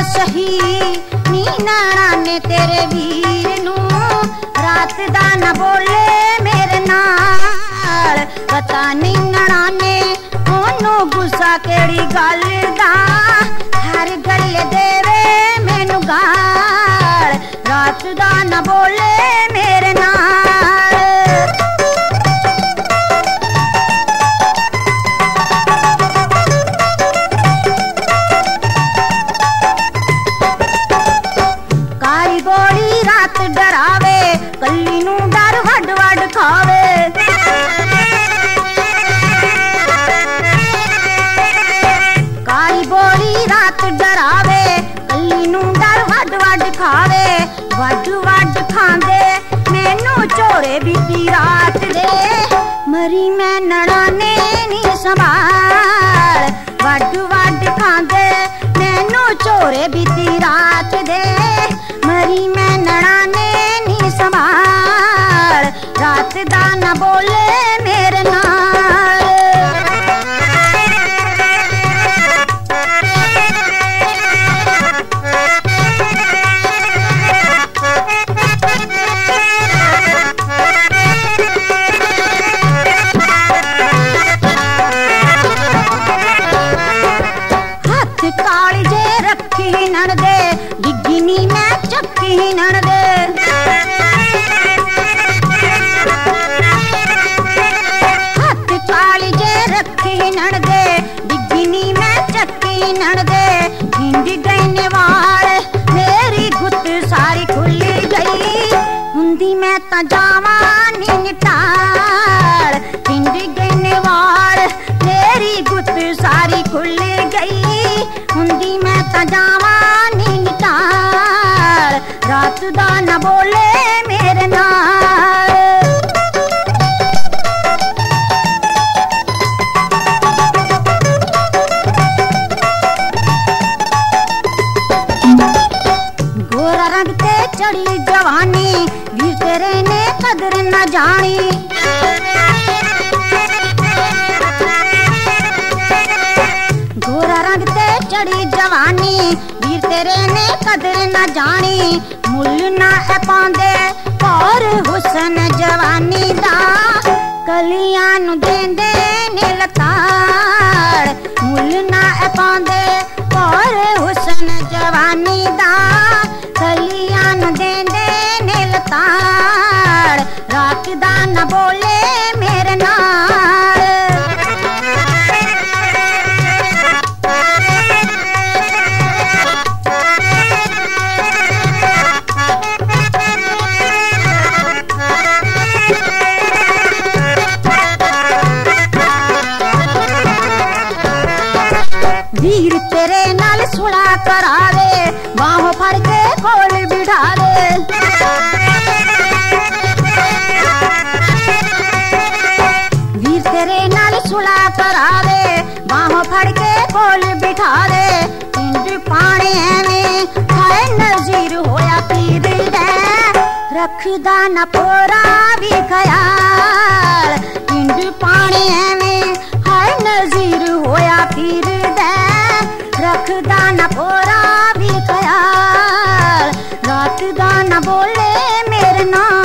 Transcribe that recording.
सही नी नैना ने तेरे वीर नू रात दा न बोले मेरे नाल पता नहीं नैना ने ओनू गुस्सा केड़ी गल दा हर गल देवे मैनू गाल रात दा न बोले मेरे नाल। काली गोली रात डरावे कली नू डर वड वड खावे काली गोली रात डरावे कली नू डर वड वड खावे वड वड खांदे मैनू चोरे बीती रात दे मरी मैं नड़ाने नी संभाल वड वड खांदे मैनू चोरे बीती रात दे मरी मैं नड़ाने नी संभाल रात दा न बोले मेरे नाल। हाथ काली जे रखी नण दे डिग्गी नी मैं चक्की नण दे हाथ काली जे रखी नण दे डिग्गी नी मैं चक्की नण दे हिंदी गईने वाल मेरी गुत सारी खुली गई हुंदी मैं ता जावा नी निटाल हिंदी गईने वाल मेरी गुत सारी खुली गई हुंदी मैं ता जावा नी निटाल रात दा न बोले मेरे नाल। गोरा रंग ते चढ़ी जवानी वीर तेरे ने कदर न जानी गोरा रंग ते चढ़ी जवानी वीर तेरे ने कदर न जानी मुल ना है पांदे और हुसन जवानी दा कलियां नू देंदे ने लताड़ मुल ना है पांदे और हुसन जवानी दा कलियां नू देंदे ने लताड़ रात दा न बोले मेरे नाल। वीर तेरे नाल सुला करावे बाहों फड़ के कोल बिठा दे वीर तेरे नाल सुला करावे बाहों फड़ के कोल बिठा दे पिंड पाने में हाय नजीर होया पीर दे रखदा न पोरा भी ख्याल पिंड पाने में हाय नजीर होया पीर दे रखदा न पोरा भी ख्याल रात दा न बोले मेरे नाल।